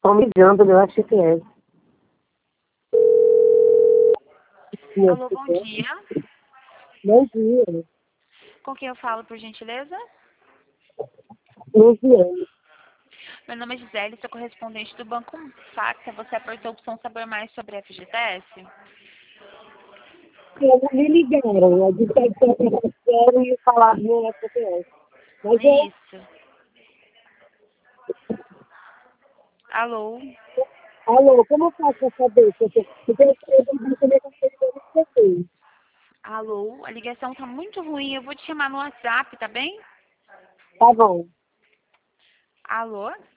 estão ligando, eu acho que é. Alô, bom dia. Bom dia. Com quem eu falo, por gentileza? Luciane. Meu nome é Gisele, sou correspondente do Banco Facta. Você apertou a opção saber mais sobre a FGTS? Eles me ligaram, a disseram que quero e falaram no FPS. Mas Isso. Alô? alô, como eu faço para saber? Porque eu vi também com vocês. Alô? A ligação tá muito ruim. Eu vou te chamar no WhatsApp, tá bem? Tá bom. Alô?